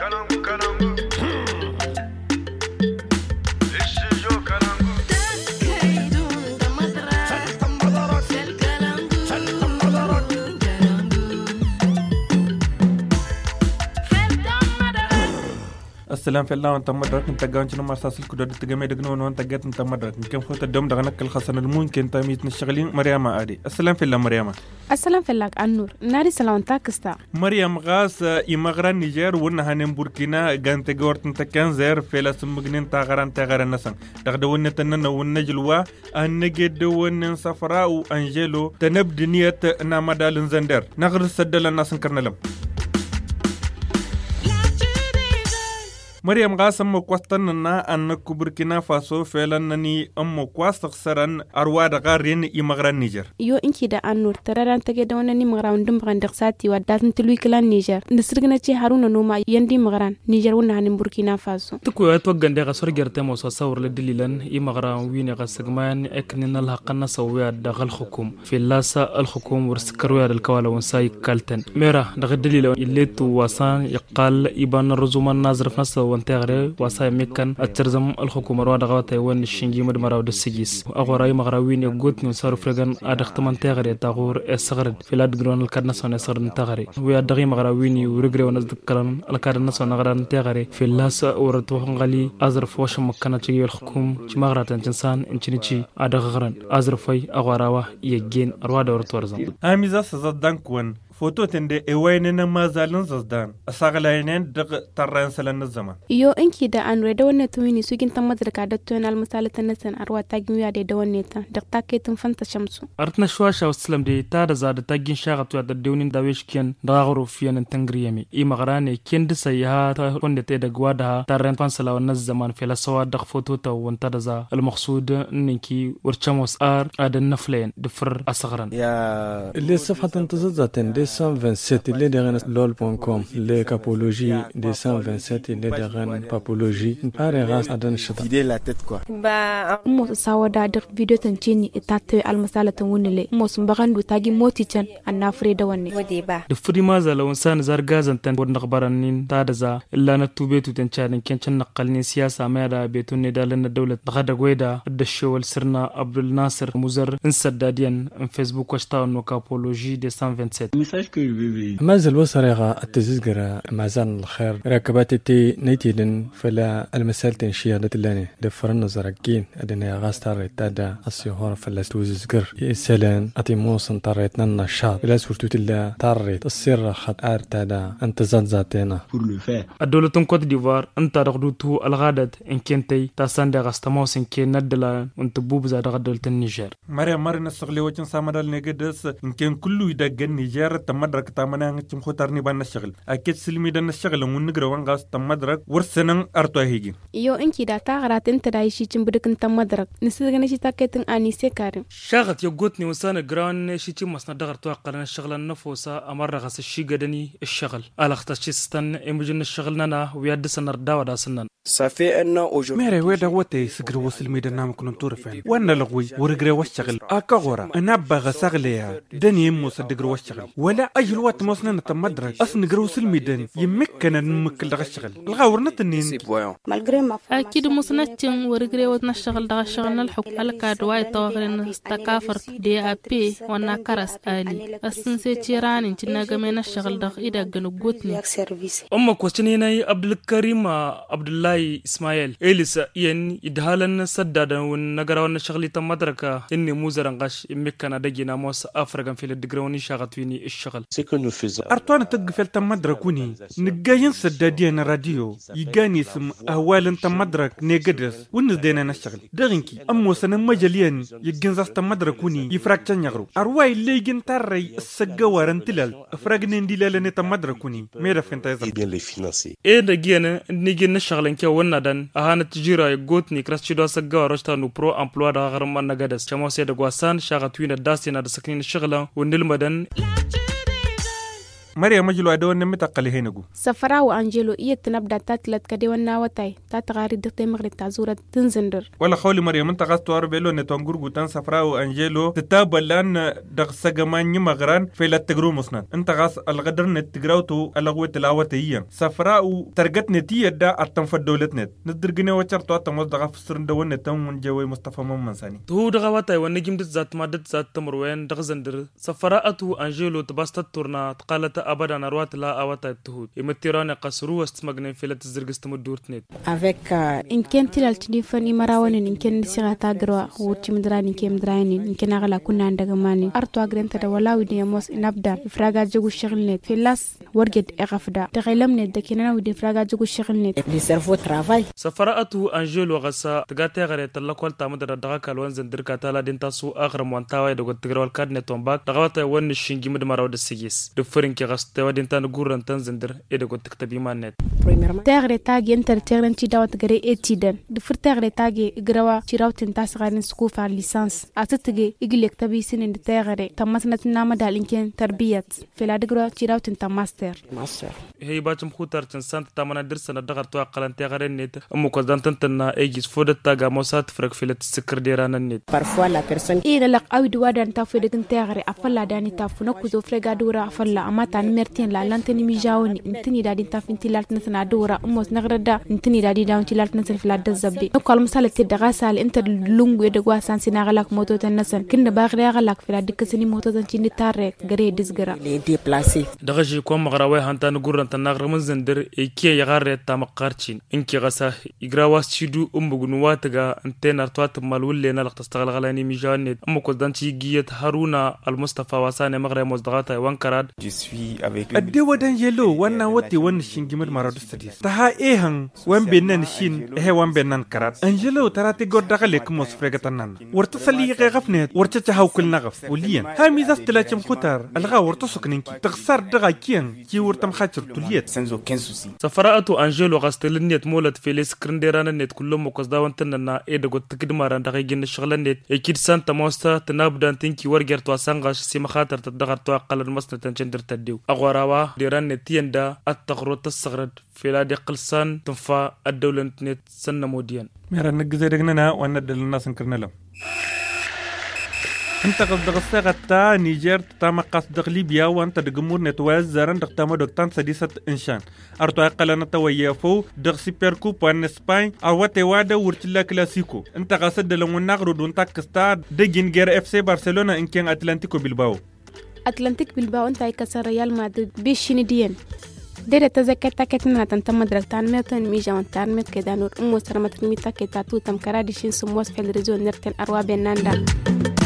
السلام في الله وانت مدرك انت قاونش نمر ساسل كدود تجمع دقنون وانت قات انت مدرك كم خوت الدم دغنك الخسن الممكن تميت نشغلين مريم عادي السلام في الله مريم السلام في الله النور ناري سلام تاكستا مريم غاس يمغران نيجر ونها بوركينا غانت غورت انت كان زير في لا سمغنين تاغران نسن تغدون تنن ونجلوا انجد ون صفراء انجلو تنبد نيه نامدال زندر نغر سدل الناس كرنلم مريم غاسم مقوستننا أنك بوركينا فاسو فعلنني مقوست خسرن أرواد غارين يمغران نيجر يو إنكي دا أنور تراران تجدونني مغران دم غندقساتي وداتن تلوي كلان نيجر نسرقنا تي هارون نوما يندي مغران نيجر ونهان بوركينا فاسو تكوي توغن دغه سورغر تمو صور لدليلن يمغران وين غسغمان اكنن الحقنا سويا دغل حكوم في لاسا الحكوم ورسكرويا الكوالا ونساي كالتن ميرا دغ دليل الليتو واسان يقال يبان رزومان نازر فنسو تغري وصاي مكان اترزم الحكومه رواد غوتاي ون شينجي مدمراو دسجيس اغوراي مغراوين يغوت نصار فرغان ادختمن تغري تاغور اسغرد فيلاد جرون الكادناسون اسغرد تغري ويا دغي مغراوين يورغري ونزدكلن الكادناسون غران تغري في اللاس اورتو غالي ازرف وش مكانه تجي الحكوم جماغراتن انسان انشنيتشي ادغغرن ازرفاي اغوراوا يجين رواد اورتورزم اميزا سزدانكون فوتو تندي ايويننا ما زالن زدان اساغلاينن دغ تران سلن الزمان يو انكي دا ان ردون تويني سوغين تمدركا دتون المساله تنسن اروا تاغميا دي دونيتا دقتاكيتن فانت شمسو ارتنا شواشا وسلم دي تاد زاد تاغين شاغتو د دونين داويشكين داغرو فين تنغريمي اي مغراني كند سيها كوندت دغوادا تران فانسلا ونزمان في لسوا دغ فوتو تو وانتدزا المقصود انكي ورچموس ار ادن نفلين دفر اسغرن يا اللي صفحه تنتزاتن 227 اللي دغن lol.com les capologie 227 اللي دغن papologie pare ras adan shita vider la tête quoi ba mo sawada dir video tanchini itatte almasala tanwunile mo sumbagandu tagi motichan anna freda wanne wode ba da frima za lawan san zargazan tan wadna qabaranin tadaza illa na tubetu tanchanin kencan naqalni siyasa ma da betun ne dalan dawlat gada goida da shawal sirna abdul nasir muzar insadadian en facebook washta no capologie 227 ما زال وصريغا التززقرا مازال الخير راكباتي نيتيدن فلا المسال تنشيه دتلاني دفرن زرقين ادنا غاستار تادا السيهور فلا توززقر يسالن اتيموس طريتنا النشاط بلا سورتو تلا طريت السر خط ار تادا انت زاتنا الدولة كوت ديفوار انت رغدوتو الغادت ان كنتي تاساند غاستموس ان كن ندلا انت بوب زاد غدلت النيجر مريم نسغلي وجن سامدال نيغدس ان كان كله يدغن نيجر تمدرك تامنا نتم خوتارني بان الشغل اكيد سلمي دان الشغل ونغرا وانغاس تمدرك ورسنن ارتو هيجي يو انكي دا تاغرات انت دايشي تشمبدك تمدرك نسغني شي تاكيتن اني سكارم شاغت يغوتني وسان جران شي مصنا دغرتو قرن الشغل النفوسا امر غس الشي غدني الشغل الاختشستن امجن الشغلنا ويادسن رداو داسنن صافي انه اوجو ميري ويدا وتي سغر وصل ميدنا مكن تورفين وانا لغوي ورغري واشغل اكغورا انا باغ سغليا دني موس دغر واشغل ولا اجل وقت موسنا تمدرك اصل غر وصل ميدن يمكن نمكل دغ الشغل الغاورنا تنين اكيد موسنتين ورغري وتنا الشغل دغ الشغل الحق الكاد واي توغرن استكافر دي ا بي وانا كراس الي اصل سيتيران انت نغمنا الشغل دغ ايدا غنغوتني كوستنيناي عبد الكريم عبد الله اسماعيل اليسا ين يدهالن سدادا ونغراون شغلي تمدركا اني موزرنقاش يمكن دغينا موس افرغان في الدغروني شاغتويني الشغل ارتوان تقفل تمدركوني نجاين سدادين راديو يغاني اسم اهوال تمدرك نيغدس وندينا نشغل دغنكي امو سن مجلين يغنزاس تمدركوني يفراكشن يغرو ارواي ليغن تاري السغوارن تلال افراغن ديلالن تمدركوني ميرا فنتايزا bien les financer ايه دغينا نيغن شغلن كي ونادن اهانه تجيرا يغوتني كراسيدو سغوا رشتا نو برو امبلوا دا غرم نغدس چمو سي دغواسان شاغتوينا داسينا دسكنين شغلا وندل مدن مريم مجلو أدوان نمتقل هينجو سفرا وأنجيلو يتنبدا تاتلت كدي وناوتاي تاتغاري دقتي مغري تازورة تنزندر ولا خولي مريم انت غاستو أربيلو نتوانجورجو تان سفرا وأنجيلو تتابل لأن دغ سجمان يمغران في لا تجرو مسند انت غاس الغدر نتجراوتو الغوة تلاوة هي سفرا وترجت نتيجة دا أتنفد دولتنا ندرجنا وشرطو أتموز دغ فسرن دون نتوم من جوي مصطفى ممنساني تو دغواتاي ونجم دزات مادت زات تمروين دغزندر سفرا أتو أنجيلو تباستت تورنا تقالت أبدا نروات لا أواتاي تهود يمتيران قصرو استمغنين في لا تزرقست مدورتنيت إن كان تلالتني فني مراون إن كان سيغاتا غروا وتمدراني كيم دراني إن كان أغلا كنا عندغماني أرتو أغرين تدولا ودي موس نبدا فراغا جوجو شغلنيت في لاس ورجد أغفدا تغيلمنيت دكينا ودي فراغا جوجو شغلنيت لي سيرفو ترافاي سفرا أتو أنجيلو غسا تغاتي غري تلاكوال تامدر دغاكا الوانزن دركا تالا دينتا سو أغر موانتاوي دغو تغروال كادني تومباك دغاتا ون الشنجي مدمراو دسيجيس دفرين كي غستا ودينتا نغورن تنزندر إدغو تكتبي مانيت تغري تاغي انتر تغرن تي داوت غري اتيدن دفر تغري تاغي غروا تيراوتن تاس غارن سكو فار ليسانس اتتغي يغلك تبي سنين تغري تمسنت نام دالينكن تربيه فلا دغروا تيراوتن تا ماستر هي باتم خوتر تنسانت تامنا درسنا دغر تو قلن تغرن نيت ام كو دانتنتنا ايجيس فودت تاغا موسات فرق فيلت سكر ديران نيت parfois la personne ina lak awdi wadan ta fede kan tagre afalla dani ta funa ku zo frega dura afalla amata mertien la lanteni mi jawni intini dadi ta finti latna sana dura umos nagrada intini dadi dawnti latna san fila dazabbi ko kal misalati daga sal inta lungu de gwa san sina galak moto tan nasan kinda bagre galak fila dikasini moto tan cindi tarre gare disgara les déplacer daga ji ko magrawe hantan gurran tan nagramun zandir e ke yagare ta maqarcin inki gasa igrawa sidu umbugnu wataga antenar twat malwulle na laqtastagal galani mi janet am ko danti giyat haruna al mustafa wasane magre mosdagata wankarad Je suis avec adde wadan yelo wannan wati wannan shingimar maradu sadis ta ha ehan wan benan shin wan benan karat angelo tarati godda gale kuma sfregatan nan warta sali gafnet warta ta hawkul nagaf uliyan ha mizas tilachim khutar alga warta sukninki tagsar daga kiyan ki wartam khatir tuliyat sans aucun souci. safaratu angelo gastelnet molat felis krinderana net kullum mukasdawantanna eda got tikidmaran daga gin shaglanet ekid santa mosta tanabdan tinki warger to sangash sima khatar tadagar to aqal masna tanjender tadiw agwarawa diran netiyanda at-taqrut as-sagrad fila di qilsan tunfa ad-dawlan net sanna modiyan mera nagze degnana wana dalna sankarnalam انت قصد غساغتا نيجر تاما قصد ليبيا وانت دغمور نتواز زرن دغتاما دكتان سديسه انشان ارتو اقلنا تويافو دغ سوبر كوب وان اسبان اوتي وادا ورتلا كلاسيكو انت قصد لون نغرو دون تاكستا دجين غير اف سي برشلونه ان كان اتلانتيكو بلباو انت كسر ريال مدريد بشيندين دير تذكرت كتنا تنتم دركتان ميتن ميجان تان ميت كدانور امو سرمت ميتا كتاتو تم كراديشين سموس في الريزون نرتن اروا بناندا